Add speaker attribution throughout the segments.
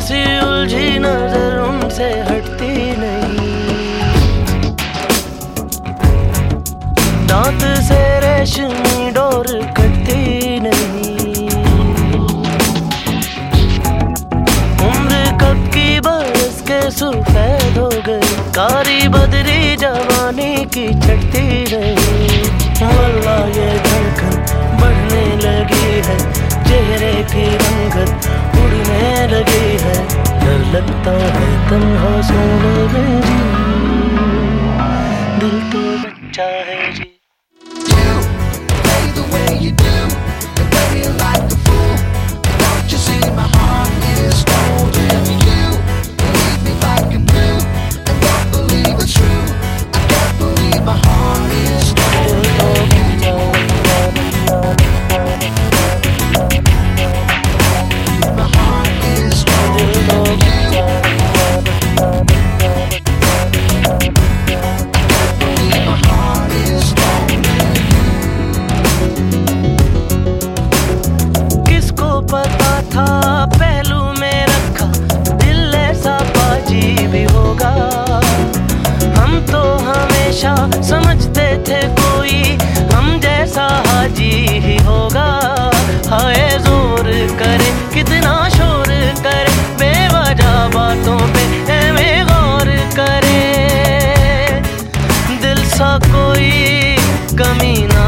Speaker 1: सी उलझी नजर उनसे हटती नहीं, दांत से रेशमी डोर कटती नहीं। उम्र कब की बरस के सफेद हो गई, कारी बदरी जवानी की छटती नहीं। वल्लाह ये धड़कन बढ़ने लगी है, चेहरे की रंगत उड़ने लगी है। डर लगता है तन्हा सोने में जी, दिल तो बच्चा है जी। पता था पहलू में रखा दिल ऐसा बाजी भी होगा, हम तो हमेशा समझते थे कोई हम जैसा हाजी ही होगा। हाय जोर करे कितना शोर करे, बेवजह बातों पे हमें गौर करे। दिल सा कोई कमीना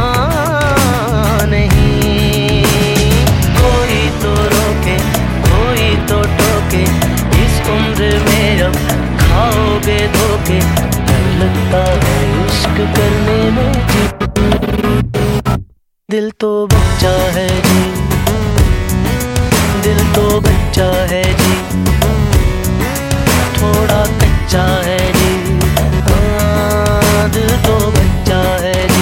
Speaker 1: धोखे, डर लगता है इश्क करने में जी। दिल तो बच्चा है जी, दिल तो बच्चा है जी, थोड़ा कच्चा है जी। हाँ, दिल तो बच्चा है जी।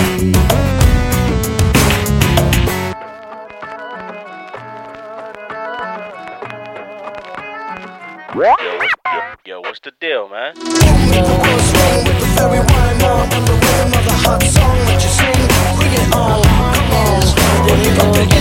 Speaker 2: Yo, what's the deal, man?
Speaker 3: What's wrong with the very one on the rhythm of the hot song that you sing? Bring it on, come on, bring it up.